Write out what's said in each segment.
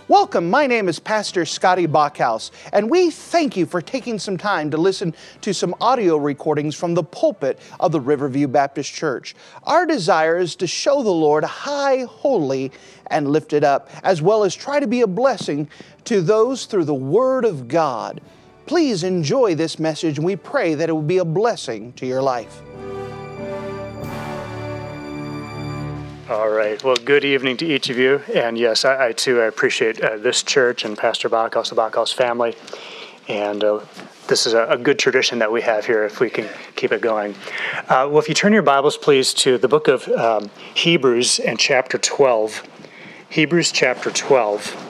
Welcome, my name is Pastor Scotty Bachhaus, and we thank you for taking some time to listen to some audio recordings from the pulpit of the Riverview Baptist Church. Our desire is to show the Lord high, holy, and lifted up, as well as try to be a blessing to those through the Word of God. Please enjoy this message, and we pray that it will be a blessing to your life. All right. Well, good evening to each of you. And yes, I too appreciate this church and Pastor Bachhaus, the Bachhaus family. And this is a good tradition that we have here if we can keep it going. Well, if you turn your Bibles, please, to the book of Hebrews and chapter 12. Hebrews chapter 12.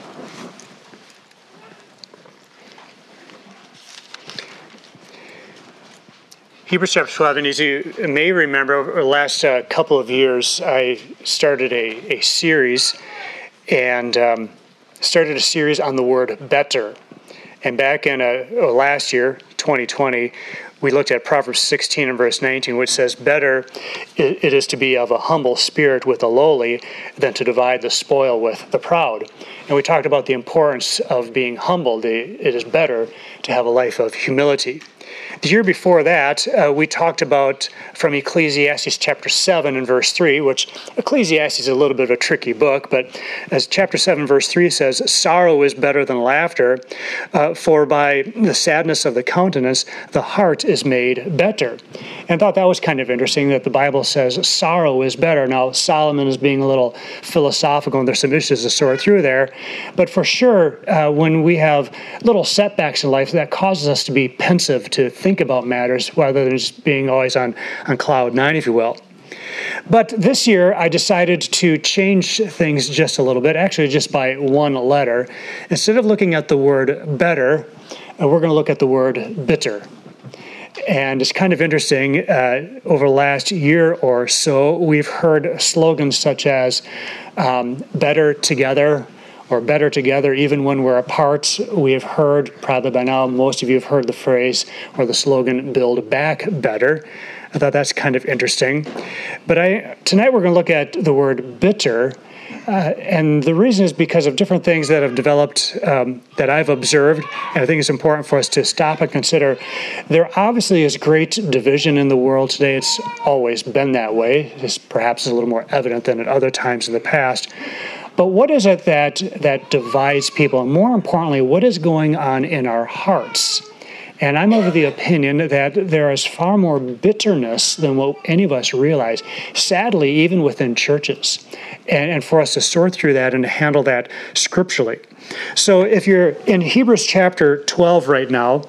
Hebrews chapter 12, and as you may remember, over the last couple of years, I started a series, and started a series on the word better. And back in last year, 2020, we looked at Proverbs 16 and verse 19, which says, "Better it is to be of a humble spirit with the lowly than to divide the spoil with the proud." And we talked about the importance of being humbled. It is better to have a life of humility. The year before that, we talked about from Ecclesiastes chapter 7 and verse 3, which Ecclesiastes is a little bit of a tricky book, but as chapter 7 verse 3 says, "Sorrow is better than laughter, for by the sadness of the countenance, the heart is made better." And I thought that was kind of interesting that the Bible says sorrow is better. Now, Solomon is being a little philosophical, and there's some issues to sort through there. But for sure, when we have little setbacks in life, that causes us to be pensive, to think about matters rather than just being always on cloud nine, if you will. But this year, I decided to change things just a little bit, actually just by one letter. Instead of looking at the word better, we're going to look at the word bitter. And it's kind of interesting, over the last year or so, we've heard slogans such as better together, or better together even when we're apart. We have heard, probably by now, most of you have heard the phrase or the slogan, "Build back better." I thought that's kind of interesting. But tonight we're going to look at the word bitter. And the reason is because of different things that have developed that I've observed. And I think it's important for us to stop and consider. There obviously is great division in the world today. It's always been that way. This perhaps is a little more evident than at other times in the past. But what is it that divides people? And more importantly, what is going on in our hearts? And I'm of the opinion that there is far more bitterness than what any of us realize, sadly, even within churches. And for us to sort through that and to handle that scripturally. So if you're in Hebrews chapter 12 right now,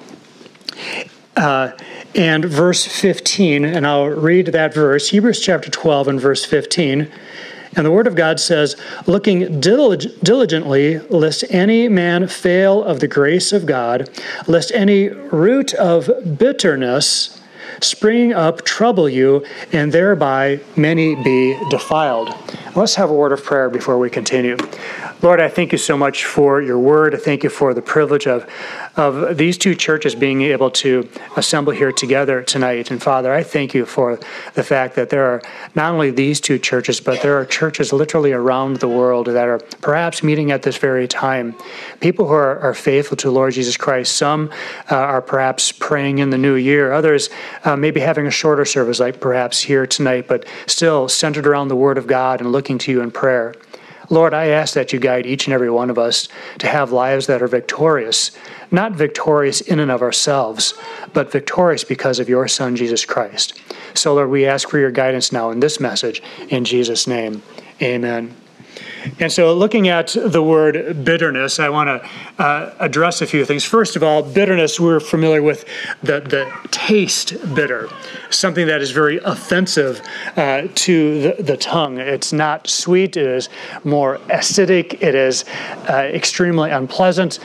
and verse 15, and I'll read that verse, Hebrews chapter 12 and verse 15, and the Word of God says, "Looking diligently, lest any man fail of the grace of God, lest any root of bitterness springing up trouble you, and thereby many be defiled." Let's have a word of prayer before we continue. Lord, I thank you so much for your word. I thank you for the privilege of these two churches being able to assemble here together tonight. And Father, I thank you for the fact that there are not only these two churches, but there are churches literally around the world that are perhaps meeting at this very time. People who are faithful to Lord Jesus Christ. Some are perhaps praying in the new year. Others maybe having a shorter service like perhaps here tonight, but still centered around the Word of God and looking to you in prayer. Lord, I ask that you guide each and every one of us to have lives that are victorious, not victorious in and of ourselves, but victorious because of your Son, Jesus Christ. So, Lord, we ask for your guidance now in this message. In Jesus' name, amen. And so looking at the word bitterness, I want to address a few things. First of all, bitterness, we're familiar with the taste bitter, something that is very offensive to the tongue. It's not sweet. It is more acidic. It is extremely unpleasant.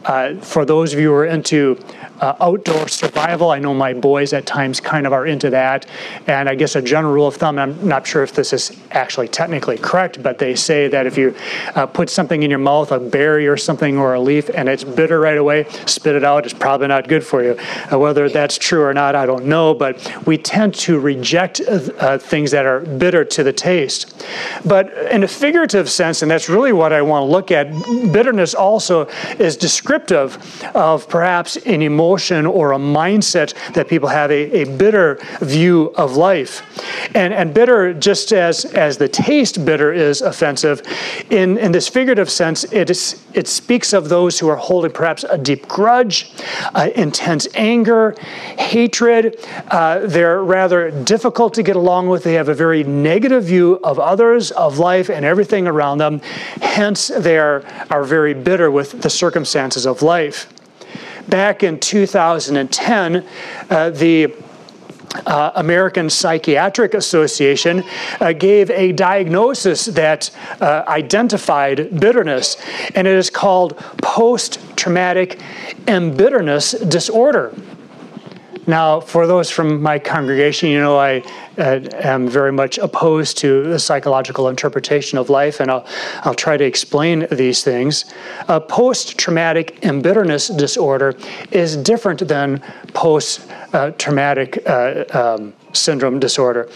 For those of you who are into outdoor survival, I know my boys at times kind of are into that. And I guess a general rule of thumb, I'm not sure if this is actually technically correct, but they say that if you put something in your mouth, a berry or something or a leaf, and it's bitter right away, spit it out. It's probably not good for you. Whether that's true or not, I don't know, but we tend to reject things that are bitter to the taste. But in a figurative sense, and that's really what I want to look at, bitterness also is descriptive of perhaps an emotion or a mindset that people have, a bitter view of life. And bitter, just as the taste bitter is offensive, in this figurative sense, it speaks of those who are holding perhaps a deep grudge, intense anger, hatred. They're rather difficult to get along with. They have a very negative view of others, of life, and everything around them. Hence, they are very bitter with the circumstances of life. Back in 2010, the American Psychiatric Association gave a diagnosis that identified bitterness, and it is called post-traumatic embitterness disorder. Now, for those from my congregation, you know I am very much opposed to the psychological interpretation of life, and I'll try to explain these things. Post-traumatic embitterness disorder is different than post-traumatic syndrome disorder.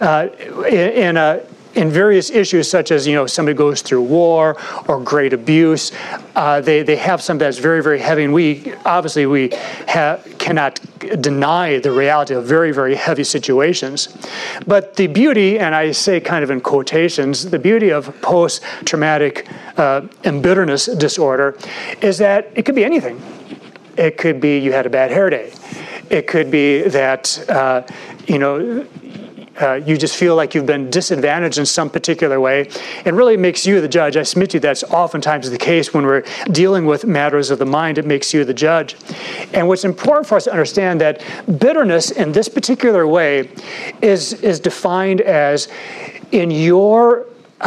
In various issues such as, somebody goes through war or great abuse, they have something that's very, very heavy, and we cannot deny the reality of very, very heavy situations. But the beauty, and I say kind of in quotations, the beauty of post-traumatic embitterness disorder is that it could be anything. It could be you had a bad hair day. It could be that, you just feel like you've been disadvantaged in some particular way. It really makes you the judge. I submit to you that's oftentimes the case when we're dealing with matters of the mind. It makes you the judge. And what's important for us to understand that bitterness in this particular way is defined as in your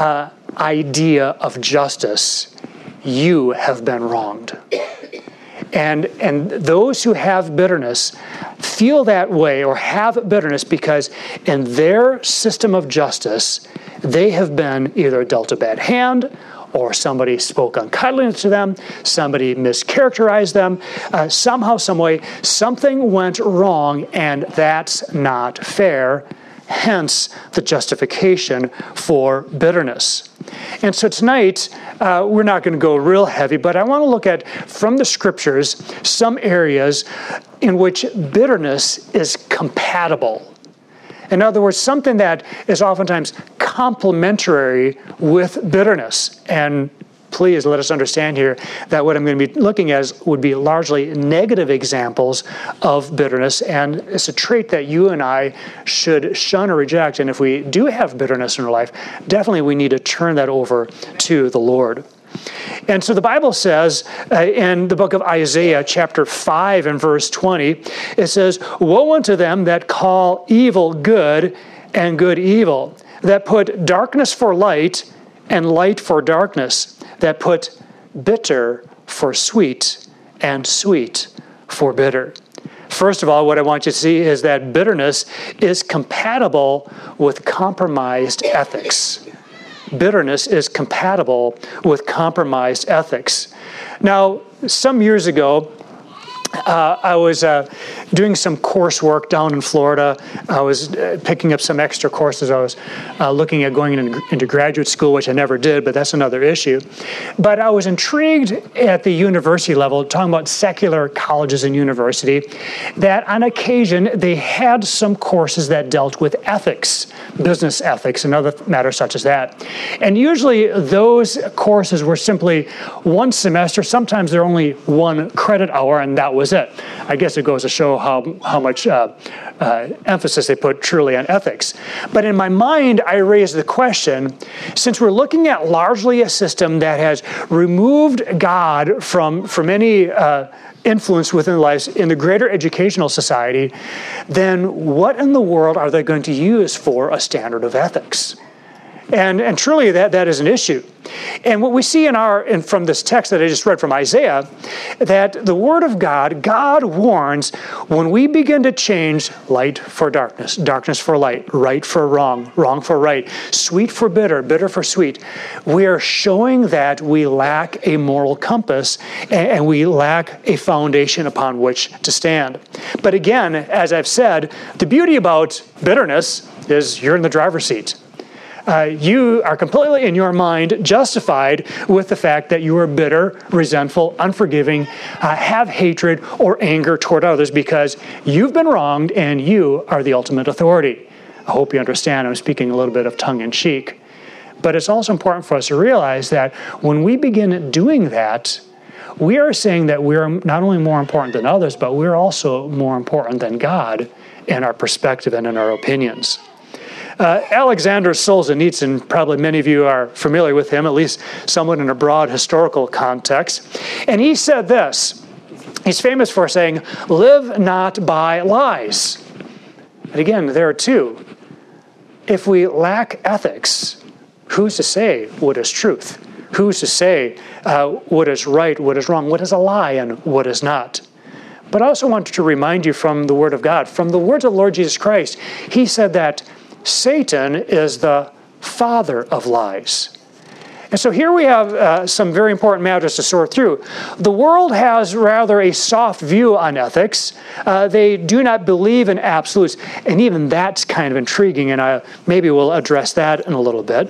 idea of justice, you have been wronged. And those who have bitterness feel that way or have bitterness because in their system of justice, they have been either dealt a bad hand, or somebody spoke unkindly to them, somebody mischaracterized them, somehow, some way, something went wrong, and that's not fair. Hence, the justification for bitterness. And so tonight, we're not going to go real heavy, but I want to look at, from the Scriptures, some areas in which bitterness is compatible. In other words, something that is oftentimes complementary with bitterness. And please let us understand here that what I'm going to be looking at would be largely negative examples of bitterness, and it's a trait that you and I should shun or reject. And if we do have bitterness in our life, definitely we need to turn that over to the Lord. And so the Bible says in the book of Isaiah, chapter 5 and verse 20, it says, "Woe unto them that call evil good and good evil, that put darkness for light and light for darkness, that put bitter for sweet and sweet for bitter." First of all, what I want you to see is that bitterness is compatible with compromised ethics. Bitterness is compatible with compromised ethics. Now, some years ago, I was doing some coursework down in Florida. I was picking up some extra courses. I was looking at going into graduate school, which I never did, but that's another issue. But I was intrigued at the university level, talking about secular colleges and university, that on occasion they had some courses that dealt with ethics, business ethics, and other matters such as that. And usually those courses were simply one semester. Sometimes they're only one credit hour, and that was it. I guess it goes to show how much emphasis they put truly on ethics. But in my mind, I raised the question, since we're looking at largely a system that has removed God from any influence within lives in the greater educational society, then what in the world are they going to use for a standard of ethics? And truly that is an issue. And what we see from this text that I just read from Isaiah, that the Word of God warns when we begin to change light for darkness, darkness for light, right for wrong, wrong for right, sweet for bitter, bitter for sweet, we are showing that we lack a moral compass and we lack a foundation upon which to stand. But again, as I've said, the beauty about bitterness is you're in the driver's seat. You are completely in your mind justified with the fact that you are bitter, resentful, unforgiving, have hatred or anger toward others because you've been wronged and you are the ultimate authority. I hope you understand I'm speaking a little bit of tongue-in-cheek. But it's also important for us to realize that when we begin doing that, we are saying that we're not only more important than others, but we're also more important than God in our perspective and in our opinions. Alexander Solzhenitsyn, probably many of you are familiar with him, at least somewhat in a broad historical context. And he said this. He's famous for saying, "Live not by lies." And again, there are two. If we lack ethics, who's to say what is truth? Who's to say what is right, what is wrong, what is a lie, and what is not? But I also wanted to remind you from the Word of God, from the words of the Lord Jesus Christ, he said that Satan is the father of lies. And so here we have some very important matters to sort through. The world has rather a soft view on ethics. They do not believe in absolutes. And even that's kind of intriguing, and maybe we'll address that in a little bit.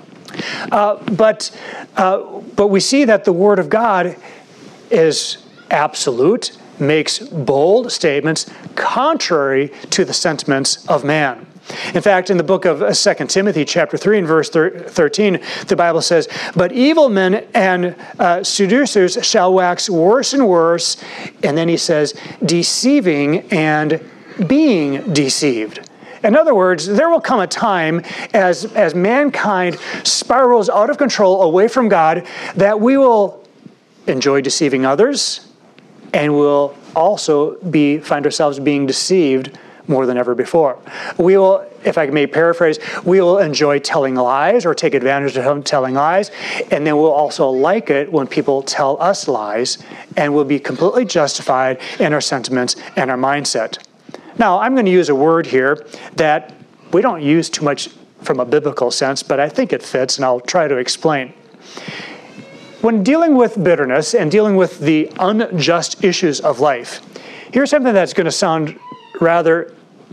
But we see that the Word of God is absolute, makes bold statements contrary to the sentiments of man. In fact, in the book of 2 Timothy chapter 3 and verse 13, the Bible says, "But evil men and seducers shall wax worse and worse," and then he says, "deceiving and being deceived." In other words, there will come a time as mankind spirals out of control away from God that we will enjoy deceiving others and will also find ourselves being deceived more than ever before. We will, if I may paraphrase, we will enjoy telling lies or take advantage of telling lies, and then we'll also like it when people tell us lies, and we'll be completely justified in our sentiments and our mindset. Now, I'm going to use a word here that we don't use too much from a biblical sense, but I think it fits, and I'll try to explain. When dealing with bitterness and dealing with the unjust issues of life, here's something that's going to sound rather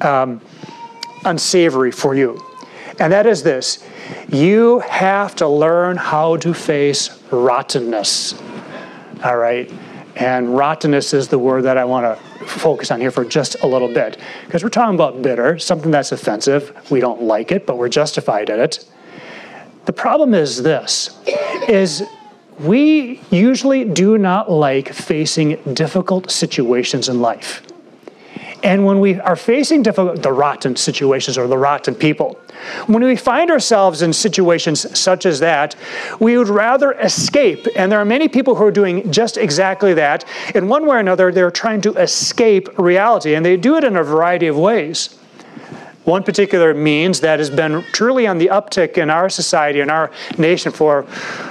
unsavory for you. And that is this. You have to learn how to face rottenness. All right? And rottenness is the word that I want to focus on here for just a little bit. Because we're talking about bitter, something that's offensive. We don't like it, but we're justified in it. The problem is this, is we usually do not like facing difficult situations in life. And when we are facing the rotten situations or the rotten people, when we find ourselves in situations such as that, we would rather escape. And there are many people who are doing just exactly that. In one way or another, they're trying to escape reality, and they do it in a variety of ways. One particular means that has been truly on the uptick in our society, in our nation for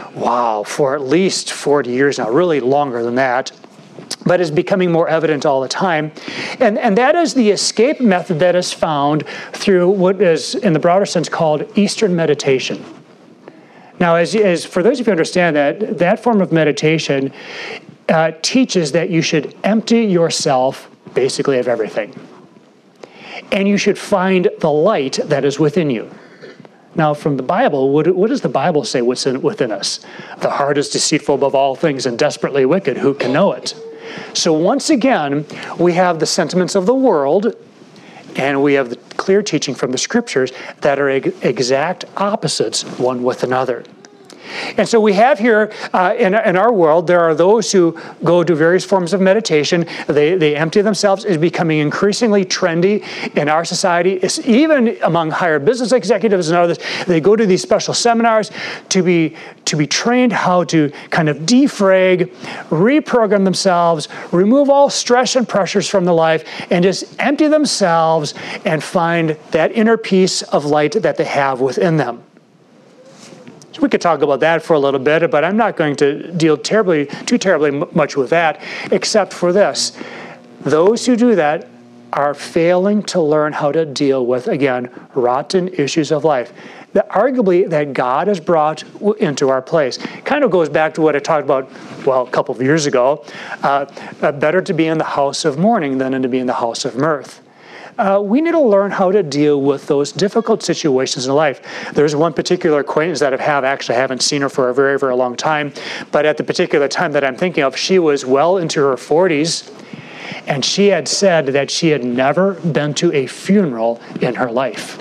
at least 40 years now, really longer than that, but is becoming more evident all the time. And that is the escape method that is found through what is, in the broader sense, called Eastern meditation. Now, as for those of you who understand that form of meditation teaches that you should empty yourself, basically, of everything. And you should find the light that is within you. Now, from the Bible, what does the Bible say within us? The heart is deceitful above all things and desperately wicked. Who can know it? So once again, we have the sentiments of the world, and we have the clear teaching from the Scriptures that are exact opposites one with another. And so we have here in our world, there are those who go to various forms of meditation. They empty themselves. It's becoming increasingly trendy in our society. It's even among higher business executives and others. They go to these special seminars to be trained how to kind of defrag, reprogram themselves, remove all stress and pressures from their life, and just empty themselves and find that inner peace of light that they have within them. So we could talk about that for a little bit, but I'm not going to deal too terribly much with that, except for this. Those who do that are failing to learn how to deal with, again, rotten issues of life that arguably that God has brought into our place. Kind of goes back to what I talked about, well, a couple of years ago. Better to be in the house of mourning than to be in the house of mirth. We need to learn how to deal with those difficult situations in life. There's one particular acquaintance that I haven't seen her for a very, very long time, but at the particular time that I'm thinking of, she was well into her 40s, and she had said that she had never been to a funeral in her life.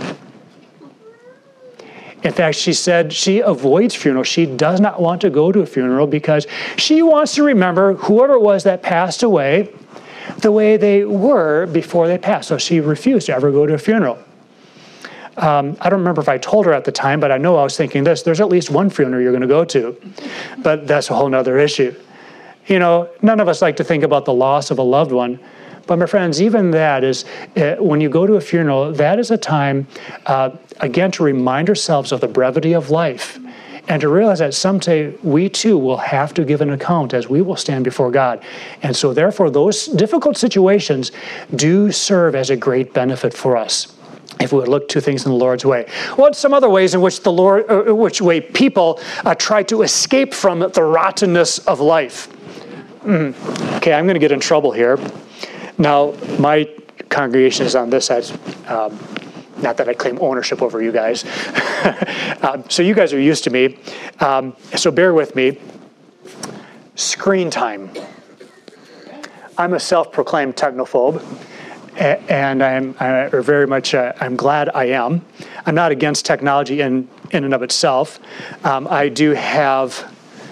In fact, she said she avoids funerals. She does not want to go to a funeral because she wants to remember whoever it was that passed away the way they were before they passed. So she refused to ever go to a funeral. I don't remember if I told her at the time, but I know I was thinking this. There's at least one funeral you're going to go to. But that's a whole other issue. You know, none of us like to think about the loss of a loved one. But my friends, even that is, when you go to a funeral, that is a time, again, to remind ourselves of the brevity of life and to realize that someday we too will have to give an account as we will stand before God. And so therefore, those difficult situations do serve as a great benefit for us if we would look to things in the Lord's way. What's some other ways in which which way people try to escape from the rottenness of life? Okay, I'm going to get in trouble here. Now, my congregation is on this side. Not that I claim ownership over you guys. So you guys are used to me. So bear with me. Screen time. I'm a self-proclaimed technophobe, and I'm glad I am. I'm not against technology in and of itself. I do have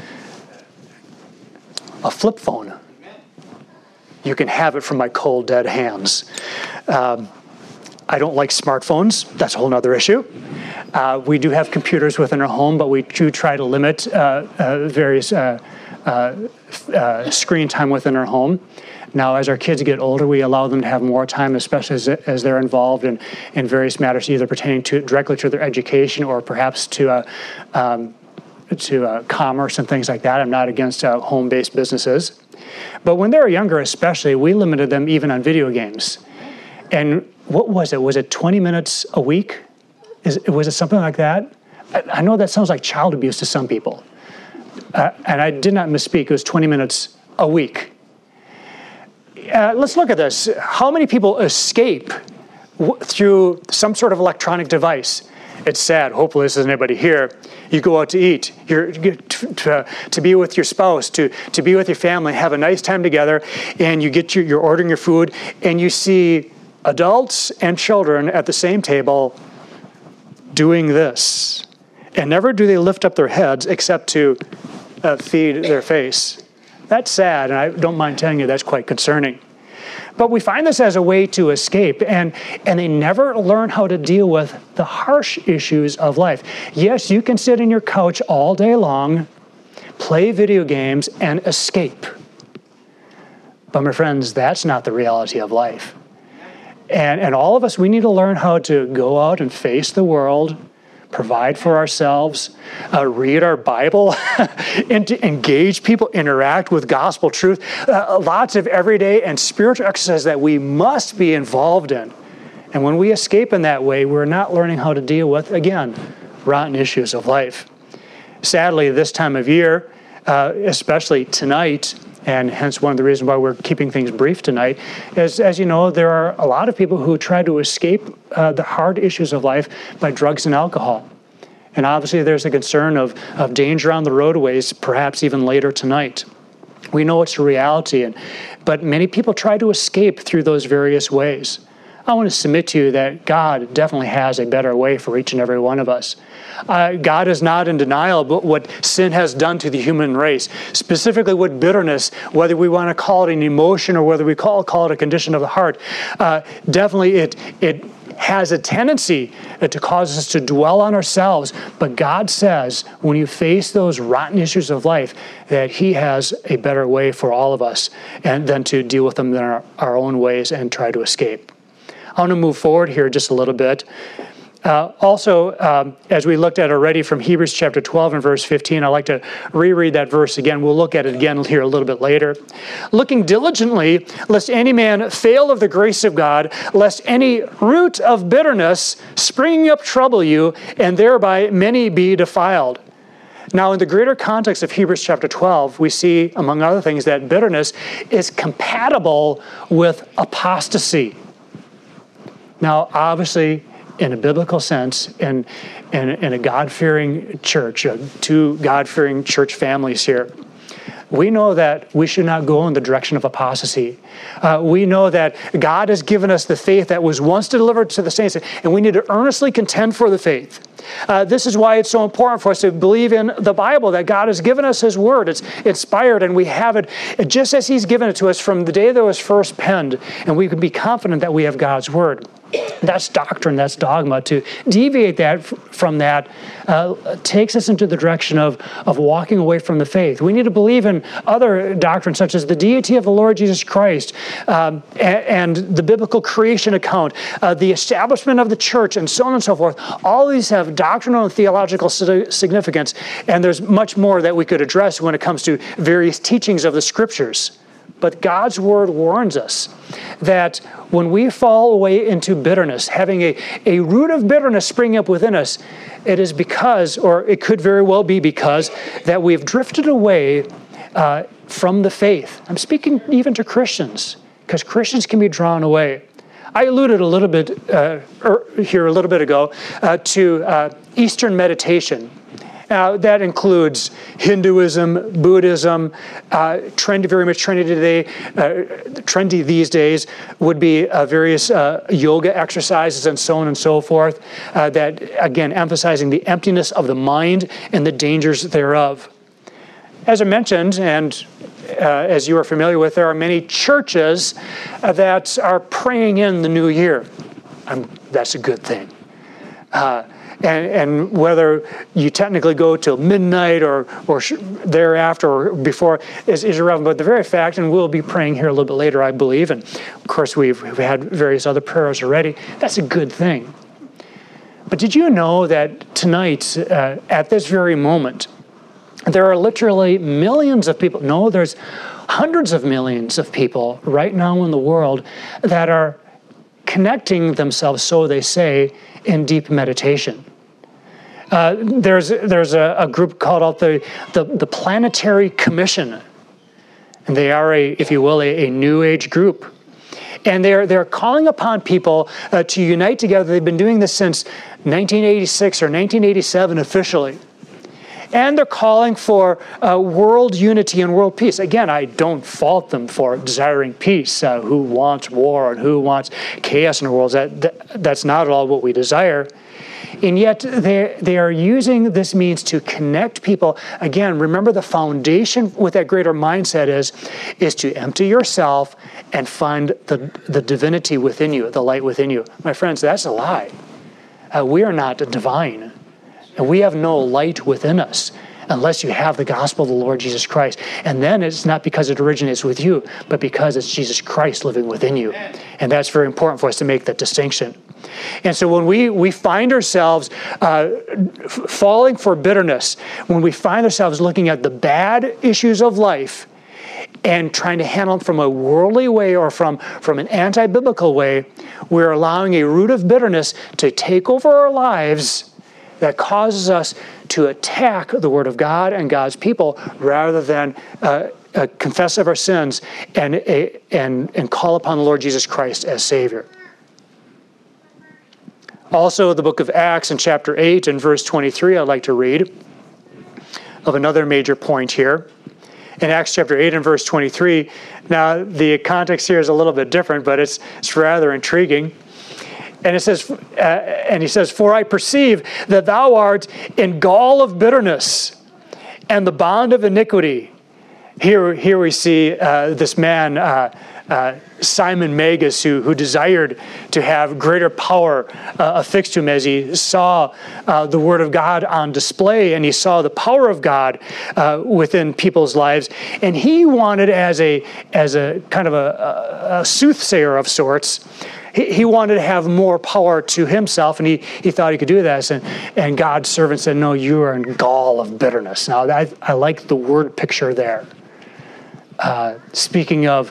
a flip phone. You can have it from my cold, dead hands. I don't like smartphones. That's a whole other issue. We do have computers within our home, but we do try to limit various screen time within our home. Now, as our kids get older, we allow them to have more time, especially as they're involved in various matters, either pertaining directly to their education or perhaps to commerce and things like that. I'm not against home-based businesses. But when they were younger especially, we limited them even on video games. And what was it? Was it 20 minutes a week? Was it something like that? I know that sounds like child abuse to some people. And I did not misspeak. It was 20 minutes a week. Let's look at this. How many people escape through some sort of electronic device? It's sad. Hopefully this isn't anybody here. You go out to eat, to be with your spouse, to be with your family, have a nice time together, and you're ordering your food, and you see adults and children at the same table doing this. And never do they lift up their heads except to feed their face. That's sad, and I don't mind telling you that's quite concerning. But we find this as a way to escape, and they never learn how to deal with the harsh issues of life. Yes, you can sit in your couch all day long, play video games, and escape. But my friends, that's not the reality of life. And all of us, we need to learn how to go out and face the world, provide for ourselves, read our Bible, and to engage people, interact with gospel truth. Lots of everyday and spiritual exercises that we must be involved in. And when we escape in that way, we're not learning how to deal with, again, rotten issues of life. Sadly, this time of year, especially tonight, and hence one of the reasons why we're keeping things brief tonight, is, as you know, there are a lot of people who try to escape the hard issues of life by drugs and alcohol. And obviously there's a concern of danger on the roadways, perhaps even later tonight. We know it's a reality, but many people try to escape through those various ways. I want to submit to you that God definitely has a better way for each and every one of us. God is not in denial about what sin has done to the human race, specifically with bitterness, whether we want to call it an emotion or whether we call it a condition of the heart. Definitely it has a tendency to cause us to dwell on ourselves, but God says when you face those rotten issues of life that He has a better way for all of us and than to deal with them in our own ways and try to escape. I want to move forward here just a little bit. Also, as we looked at already from Hebrews chapter 12 and verse 15, I'd like to reread that verse again. We'll look at it again here a little bit later. Looking diligently, lest any man fail of the grace of God, lest any root of bitterness springing up trouble you, and thereby many be defiled. Now, in the greater context of Hebrews chapter 12, we see, among other things, that bitterness is compatible with apostasy. Now, obviously, in a biblical sense, in a God-fearing church, two God-fearing church families here, we know that we should not go in the direction of apostasy. We know that God has given us the faith that was once delivered to the saints, and we need to earnestly contend for the faith. This is why it's so important for us to believe in the Bible, that God has given us His Word. It's inspired, and we have it just as He's given it to us from the day that it was first penned, and we can be confident that we have God's Word. That's doctrine, that's dogma. To deviate from that takes us into the direction of walking away from the faith. We need to believe in other doctrines such as the deity of the Lord Jesus Christ and the biblical creation account, the establishment of the church, and so on and so forth. All these have doctrinal and theological significance, and there's much more that we could address when it comes to various teachings of the Scriptures. But God's Word warns us that when we fall away into bitterness, having a root of bitterness spring up within us, it is because, or it could very well be because, that we've drifted away from the faith. I'm speaking even to Christians, because Christians can be drawn away. I alluded a little bit here a little bit ago to Eastern meditation. That includes Hinduism, Buddhism, very much trendy today. Trendy these days would be various yoga exercises and so on and so forth. That again, emphasizing the emptiness of the mind and the dangers thereof. As I mentioned, and as you are familiar with, there are many churches that are praying in the new year. That's a good thing. And whether you technically go till midnight or thereafter or before is irrelevant. But the very fact, and we'll be praying here a little bit later, I believe, and of course we've had various other prayers already, that's a good thing. But did you know that tonight, at this very moment, there are literally millions of people, no, there's hundreds of millions of people right now in the world that are connecting themselves, so they say, in deep meditation. There's a group called the Planetary Commission, and they are if you will, a New Age group, and they're calling upon people to unite together. They've been doing this since 1986 or 1987 officially. And they're calling for world unity and world peace. Again, I don't fault them for desiring peace. Who wants war and who wants chaos in the world? That's not at all what we desire. And yet they are using this means to connect people. Again, remember the foundation with that greater mindset is to empty yourself and find the divinity within you, the light within you. My friends, that's a lie. We are not divine. And we have no light within us unless you have the gospel of the Lord Jesus Christ. And then it's not because it originates with you, but because it's Jesus Christ living within you. And that's very important for us to make that distinction. And so when we find ourselves falling for bitterness, when we find ourselves looking at the bad issues of life and trying to handle them from a worldly way or from an anti-biblical way, we're allowing a root of bitterness to take over our lives that causes us to attack the Word of God and God's people rather than confess of our sins and call upon the Lord Jesus Christ as Savior. Also, the book of Acts in chapter 8 and verse 23, I'd like to read of another major point here. In Acts chapter 8 and verse 23, now the context here is a little bit different, but it's rather intriguing. And it says, and he says, "For I perceive that thou art in gall of bitterness and the bond of iniquity." Here we see this man, Simon Magus, who desired to have greater power affixed to him as he saw the Word of God on display and he saw the power of God within people's lives. And he wanted, as a kind of a soothsayer of sorts, he wanted to have more power to himself, and he thought he could do this. And God's servant said, no, you are in gall of bitterness. Now, I like the word picture there. Speaking of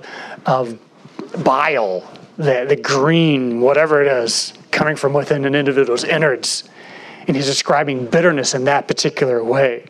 bile, the green, whatever it is, coming from within an individual's innards. And he's describing bitterness in that particular way.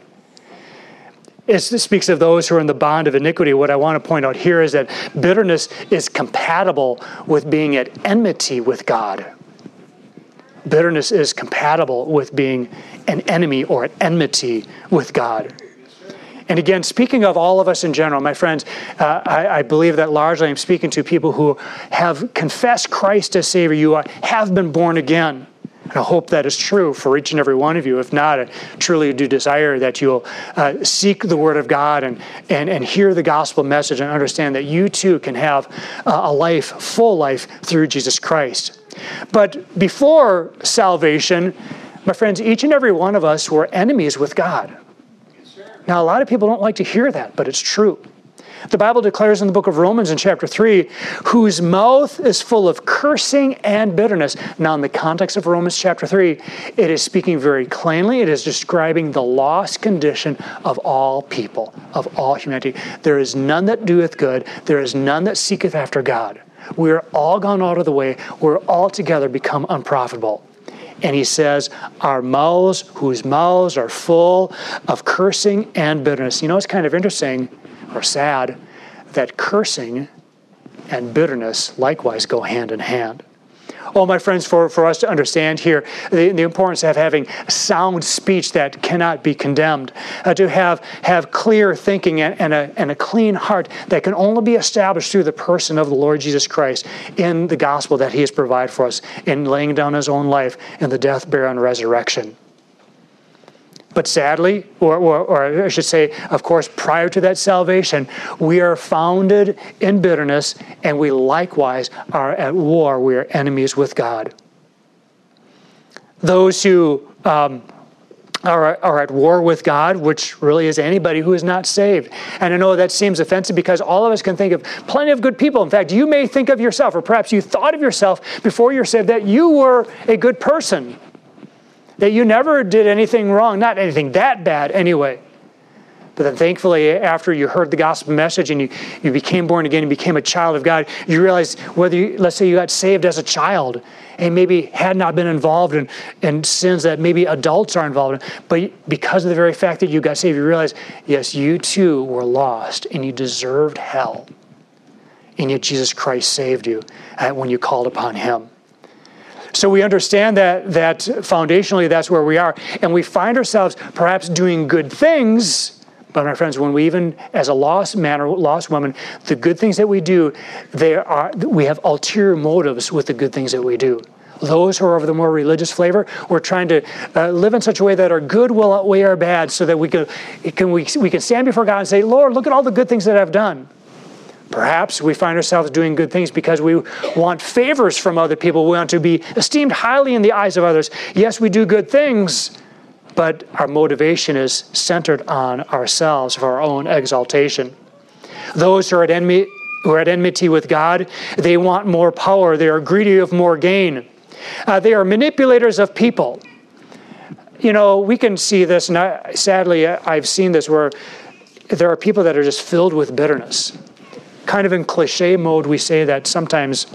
It speaks of those who are in the bond of iniquity. What I want to point out here is that bitterness is compatible with being at enmity with God. Bitterness is compatible with being an enemy or at enmity with God. And again, speaking of all of us in general, my friends, I believe that largely I'm speaking to people who have confessed Christ as Savior. You have been born again. And I hope that is true for each and every one of you. If not, I truly do desire that you'll seek the Word of God and hear the gospel message and understand that you too can have a life, full life through Jesus Christ. But before salvation, my friends, each and every one of us were enemies with God. Now, a lot of people don't like to hear that, but it's true. The Bible declares in the book of Romans in chapter 3, whose mouth is full of cursing and bitterness. Now, in the context of Romans chapter 3, it is speaking very plainly. It is describing the lost condition of all people, of all humanity. There is none that doeth good. There is none that seeketh after God. We are all gone out of the way. We're all together become unprofitable. And he says, our mouths, whose mouths are full of cursing and bitterness. You know, it's kind of interesting or sad that cursing and bitterness likewise go hand in hand. Oh, my friends, for us to understand here the importance of having sound speech that cannot be condemned, to have clear thinking and a clean heart that can only be established through the person of the Lord Jesus Christ in the gospel that He has provided for us in laying down His own life in the death, burial, and resurrection. But sadly, or I should say, of course, prior to that salvation, we are founded in bitterness, and we likewise are at war. We are enemies with God. Those who are at war with God, which really is anybody who is not saved. And I know that seems offensive because all of us can think of plenty of good people. In fact, you may think of yourself, or perhaps you thought of yourself before you're saved, that you were a good person. That you never did anything wrong, not anything that bad anyway. But then thankfully, after you heard the gospel message and you became born again and became a child of God, you realized let's say you got saved as a child and maybe had not been involved in sins that maybe adults are involved in. But because of the very fact that you got saved, you realize, yes, you too were lost and you deserved hell. And yet Jesus Christ saved you when you called upon Him. So we understand that foundationally that's where we are. And we find ourselves perhaps doing good things. But my friends, when we even, as a lost man or lost woman, the good things that we do, we have ulterior motives with the good things that we do. Those who are of the more religious flavor, we're trying to live in such a way that our good will outweigh our bad so that we can stand before God and say, Lord, look at all the good things that I've done. Perhaps we find ourselves doing good things because we want favors from other people. We want to be esteemed highly in the eyes of others. Yes, we do good things, but our motivation is centered on ourselves for our own exaltation. Those who are at enmity with God, they want more power. They are greedy of more gain. They are manipulators of people. You know, we can see this, and sadly, I've seen this where there are people that are just filled with bitterness. Kind of in cliche mode, we say that sometimes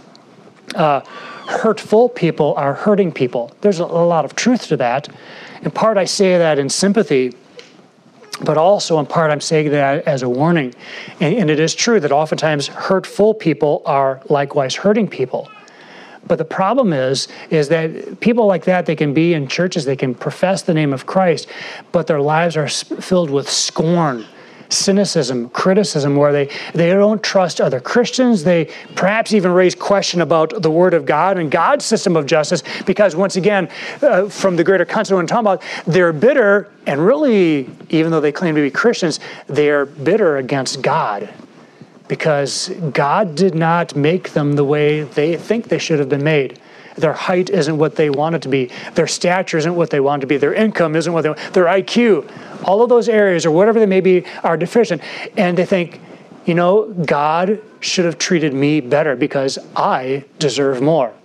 hurtful people are hurting people. There's a lot of truth to that. In part, I say that in sympathy, but also in part, I'm saying that as a warning. And it is true that oftentimes hurtful people are likewise hurting people. But the problem is that people like that, they can be in churches, they can profess the name of Christ, but their lives are filled with scorn, cynicism, criticism, where they don't trust other Christians. They perhaps even raise question about the Word of God and God's system of justice because, once again, from the greater concept I'm talking about, they're bitter, and really, even though they claim to be Christians, they are bitter against God because God did not make them the way they think they should have been made. Their height isn't what they want it to be. Their stature isn't what they want it to be. Their income isn't what they want. Their IQ, all of those areas or whatever they may be are deficient. And they think, you know, God should have treated me better because I deserve more.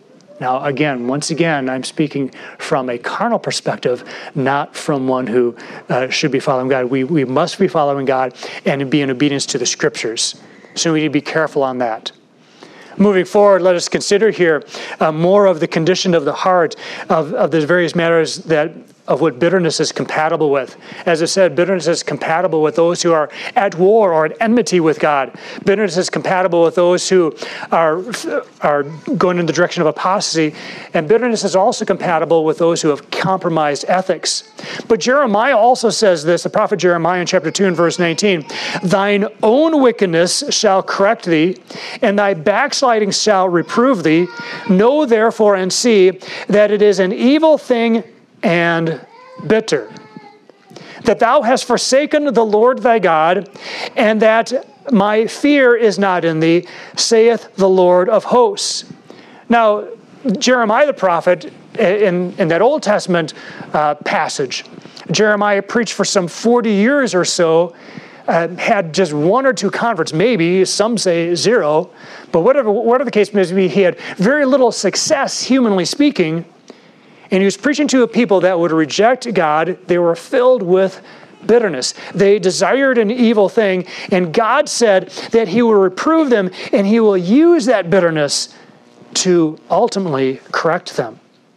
Now, again, once again, I'm speaking from a carnal perspective, not from one who should be following God. We must be following God and be in obedience to the Scriptures. So we need to be careful on that. Moving forward, let us consider here more of the condition of the heart of the various matters of what bitterness is compatible with. As I said, bitterness is compatible with those who are at war or at enmity with God. Bitterness is compatible with those who are going in the direction of apostasy. And bitterness is also compatible with those who have compromised ethics. But Jeremiah also says this, the prophet Jeremiah in chapter 2 and verse 19, "Thine own wickedness shall correct thee, and thy backsliding shall reprove thee. Know therefore and see that it is an evil thing and bitter, that thou hast forsaken the Lord thy God, and that my fear is not in thee, saith the Lord of hosts." Now, Jeremiah the prophet, in that Old Testament passage, Jeremiah preached for some 40 years or so, had just one or two converts, maybe, some say zero, but whatever the case may be, he had very little success, humanly speaking. And he was preaching to a people that would reject God. They were filled with bitterness. They desired an evil thing, and God said that he will reprove them, and he will use that bitterness to ultimately correct them.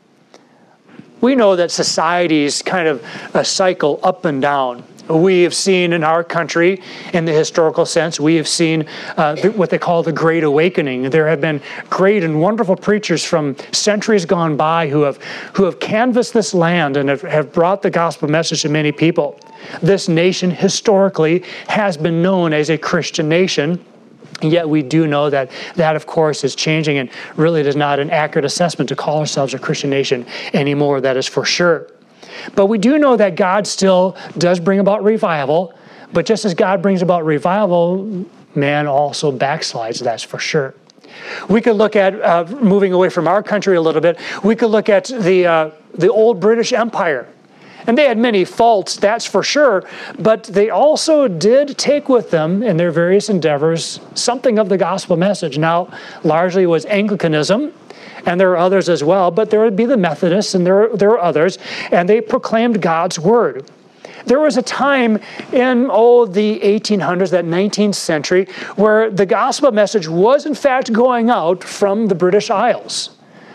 We know that societies kind of cycle up and down. We have seen in our country, in the historical sense, we have seen what they call the Great Awakening. There have been great and wonderful preachers from centuries gone by who have canvassed this land and have brought the gospel message to many people. This nation historically has been known as a Christian nation. Yet we do know that, of course, is changing, and really it is not an accurate assessment to call ourselves a Christian nation anymore, that is for sure. But we do know that God still does bring about revival, but just as God brings about revival, man also backslides, that's for sure. We could look at, moving away from our country a little bit, we could look at the old British Empire. And they had many faults, that's for sure, but they also did take with them in their various endeavors something of the gospel message. Now, largely it was Anglicanism, and there are others as well, but there would be the Methodists, and there are others, and they proclaimed God's word. There was a time in, the 1800s, that 19th century, where the gospel message was in fact going out from the British Isles.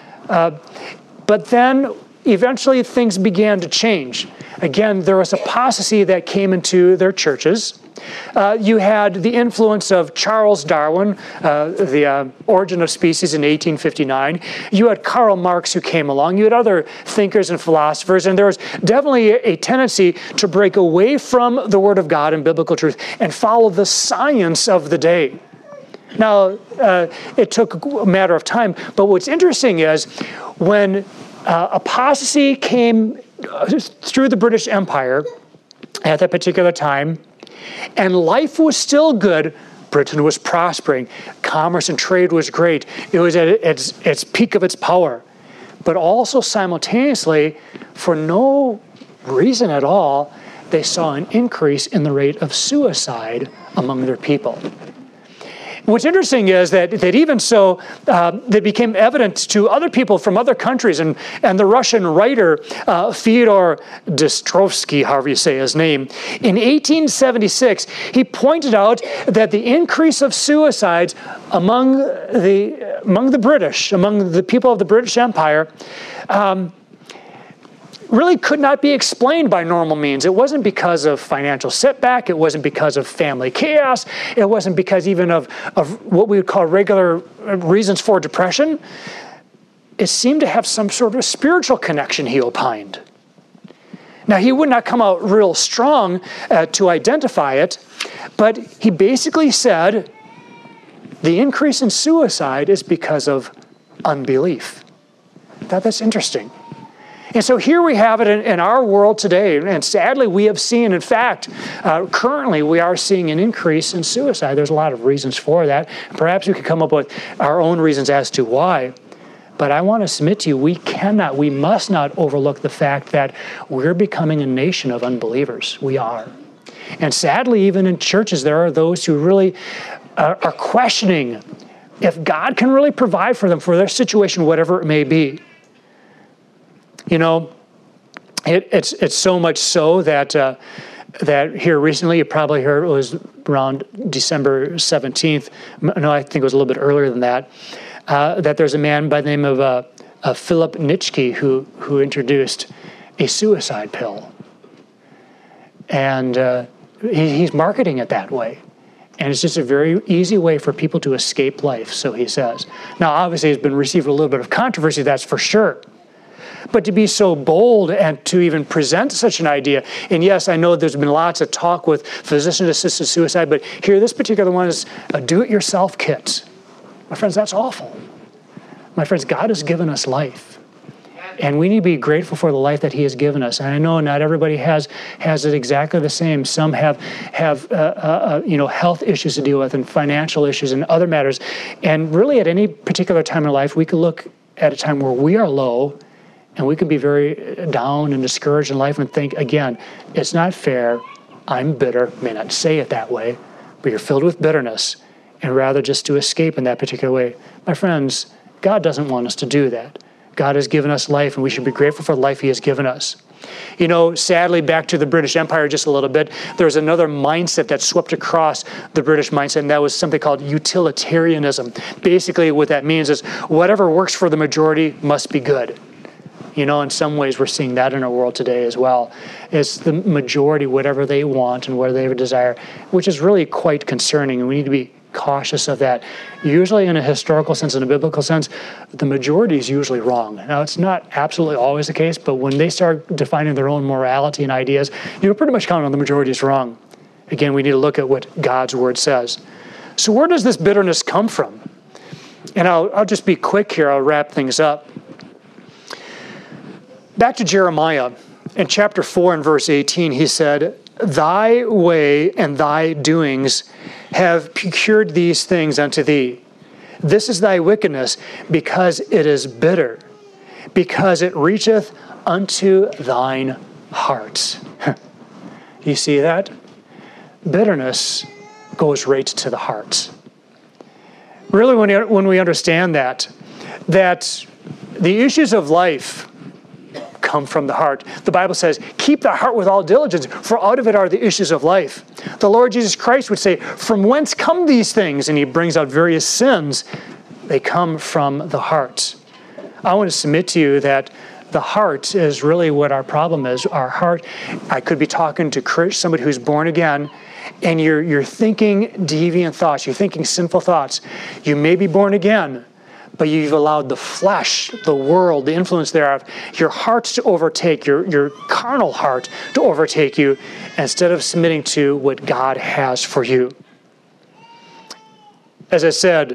But then eventually things began to change. Again, there was apostasy that came into their churches. You had the influence of Charles Darwin, the Origin of Species in 1859. You had Karl Marx who came along. You had other thinkers and philosophers, and there was definitely a tendency to break away from the Word of God and biblical truth and follow the science of the day. Now, it took a matter of time, but what's interesting is when apostasy came through the British Empire at that particular time, and life was still good, Britain was prospering, commerce and trade was great, it was at its peak of its power. But also simultaneously, for no reason at all, they saw an increase in the rate of suicide among their people. What's interesting is that even so, that became evident to other people from other countries, and the Russian writer Fyodor Dostoevsky, however you say his name, in 1876, he pointed out that the increase of suicides among the British, among the people of the British Empire, really could not be explained by normal means. It wasn't because of financial setback. It wasn't because of family chaos. It wasn't because even of what we would call regular reasons for depression. It seemed to have some sort of spiritual connection, he opined. Now, he would not come out real strong to identify it, but he basically said the increase in suicide is because of unbelief. I thought that's interesting. And so here we have it in our world today, and sadly we have seen, in fact, currently we are seeing an increase in suicide. There's a lot of reasons for that. Perhaps we could come up with our own reasons as to why. But I want to submit to you, we must not overlook the fact that we're becoming a nation of unbelievers. We are. And sadly, even in churches, there are those who really are questioning if God can really provide for them, for their situation, whatever it may be. You know, it's so much so that that here recently, you probably heard, it was around December 17th. No, I think it was a little bit earlier than that. That there's a man by the name of Philip Nitschke who introduced a suicide pill, and he's marketing it that way. And it's just a very easy way for people to escape life, so he says. Now, obviously, it's been received a little bit of controversy, that's for sure. But to be so bold and to even present such an idea, and yes, I know there's been lots of talk with physician-assisted suicide, but here, this particular one is a do-it-yourself kit. My friends, that's awful. My friends, God has given us life. And we need to be grateful for the life that He has given us. And I know not everybody has it exactly the same. Some have health issues to deal with and financial issues and other matters. And really, at any particular time in life, we could look at a time where we are low, and we could be very down and discouraged in life and think, again, it's not fair. I'm bitter. May not say it that way, but you're filled with bitterness, and rather just to escape in that particular way. My friends, God doesn't want us to do that. God has given us life, and we should be grateful for the life He has given us. You know, sadly, back to the British Empire just a little bit, there's another mindset that swept across the British mindset, and that was something called utilitarianism. Basically, what that means is whatever works for the majority must be good. You know, in some ways, we're seeing that in our world today as well. It's the majority, whatever they want and whatever they desire, which is really quite concerning, and we need to be cautious of that. Usually in a historical sense, in a biblical sense, the majority is usually wrong. Now, it's not absolutely always the case, but when they start defining their own morality and ideas, you pretty much count on the majority is wrong. Again, we need to look at what God's Word says. So where does this bitterness come from? And I'll just be quick here. I'll wrap things up. Back to Jeremiah. In chapter 4 and verse 18, he said, "Thy way and thy doings have procured these things unto thee. This is thy wickedness, because it is bitter, because it reacheth unto thine heart." You see that? Bitterness goes right to the heart. Really, when we understand that the issues of life come from the heart. The Bible says, keep the heart with all diligence, for out of it are the issues of life. The Lord Jesus Christ would say, from whence come these things? And He brings out various sins. They come from the heart. I want to submit to you that the heart is really what our problem is. Our heart, I could be talking to somebody who's born again, and you're thinking deviant thoughts. You're thinking sinful thoughts. You may be born again, but you've allowed the flesh, the world, the influence thereof, your heart to overtake, your carnal heart to overtake you, instead of submitting to what God has for you. As I said,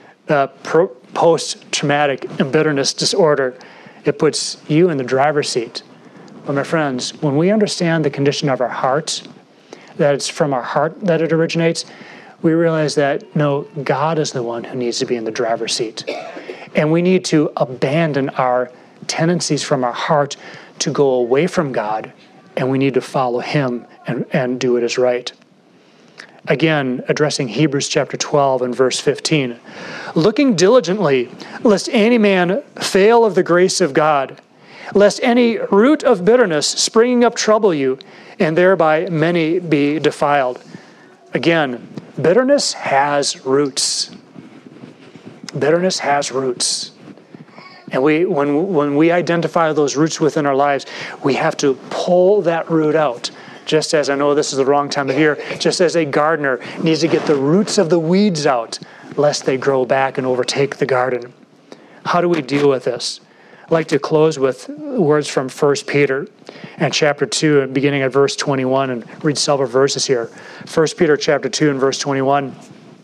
post-traumatic bitterness disorder, it puts you in the driver's seat. But my friends, when we understand the condition of our heart, that it's from our heart that it originates, we realize that, no, God is the one who needs to be in the driver's seat. And we need to abandon our tendencies from our heart to go away from God, and we need to follow Him and do what is right. Again, addressing Hebrews chapter 12 and verse 15. Looking diligently, lest any man fail of the grace of God, lest any root of bitterness springing up trouble you, and thereby many be defiled. Again, bitterness has roots. Bitterness has roots. And when we identify those roots within our lives, we have to pull that root out. Just as, I know this is the wrong time of year, just as a gardener needs to get the roots of the weeds out, lest they grow back and overtake the garden. How do we deal with this? I'd like to close with words from 1 Peter and chapter 2, beginning at verse 21, and read several verses here. 1 Peter chapter 2 and verse 21.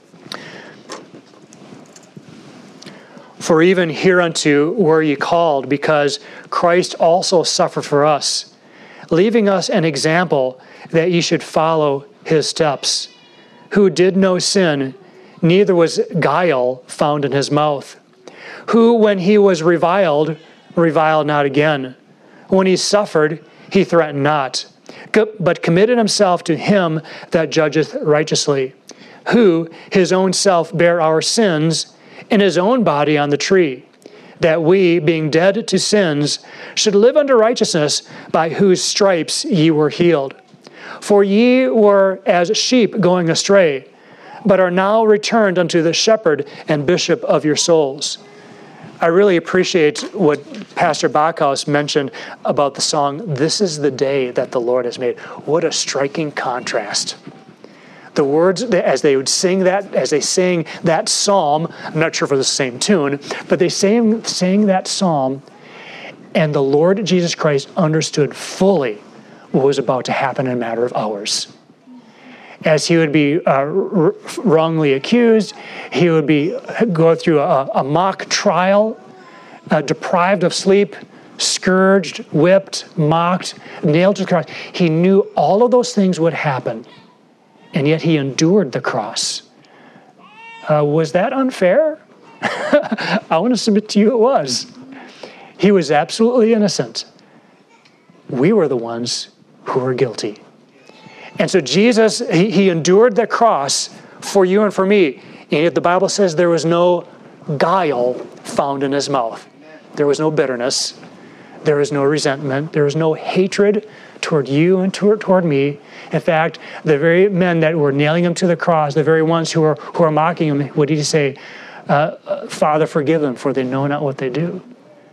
For even hereunto were ye called, because Christ also suffered for us, leaving us an example that ye should follow His steps, who did no sin, neither was guile found in His mouth, who when He was reviled not again. When He suffered, He threatened not, but committed Himself to Him that judgeth righteously, who His own self bare our sins in his own body on the tree, that we, being dead to sins, should live unto righteousness, by whose stripes ye were healed. For ye were as sheep going astray, but are now returned unto the shepherd and bishop of your souls. I really appreciate what Pastor Bachhaus mentioned about the song, "This is the Day That the Lord Has Made." What a striking contrast. The words, as they sang that psalm, I'm not sure if it was the same tune, but they sang that psalm, and the Lord Jesus Christ understood fully what was about to happen in a matter of hours. As he would be wrongly accused, he would go through a mock trial, deprived of sleep, scourged, whipped, mocked, nailed to the cross. He knew all of those things would happen, and yet he endured the cross. Was that unfair? I want to submit to you it was. He was absolutely innocent. We were the ones who were guilty. And so Jesus, he endured the cross for you and for me. And yet the Bible says there was no guile found in his mouth. There was no bitterness. There was no resentment. There was no hatred toward you and toward me. In fact, the very men that were nailing him to the cross, the very ones who are mocking him, what did he say? Father, forgive them, for they know not what they do.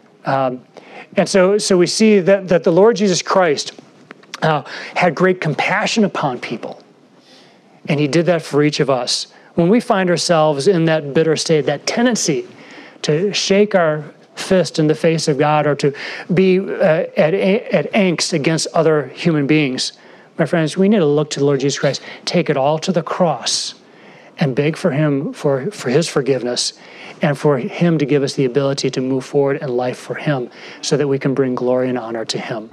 And so we see that the Lord Jesus Christ had great compassion upon people. And he did that for each of us. When we find ourselves in that bitter state, that tendency to shake our fist in the face of God or to be at angst against other human beings, my friends, we need to look to the Lord Jesus Christ, take it all to the cross, and beg for him for his forgiveness and for him to give us the ability to move forward in life for him so that we can bring glory and honor to him.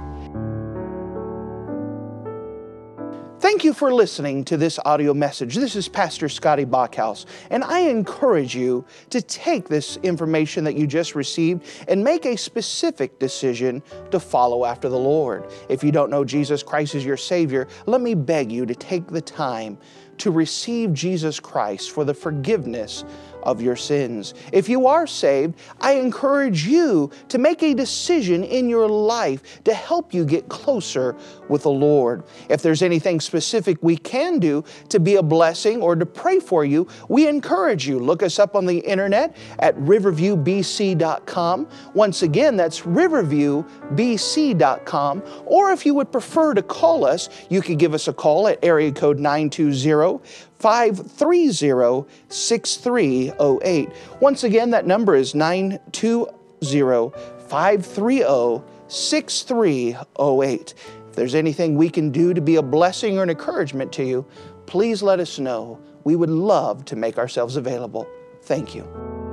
Thank you for listening to this audio message. This is Pastor Scotty Bachhaus, and I encourage you to take this information that you just received and make a specific decision to follow after the Lord. If you don't know Jesus Christ as your Savior, let me beg you to take the time to receive Jesus Christ for the forgiveness of your sins. If you are saved, I encourage you to make a decision in your life to help you get closer with the Lord. If there's anything specific we can do to be a blessing or to pray for you, we encourage you. Look us up on the internet at riverviewbc.com. Once again, that's riverviewbc.com. Or if you would prefer to call us, you could give us a call at area code 920-530-6308. Once again, that number is 920-530-6308. If there's anything we can do to be a blessing or an encouragement to you, please let us know. We would love to make ourselves available. Thank you.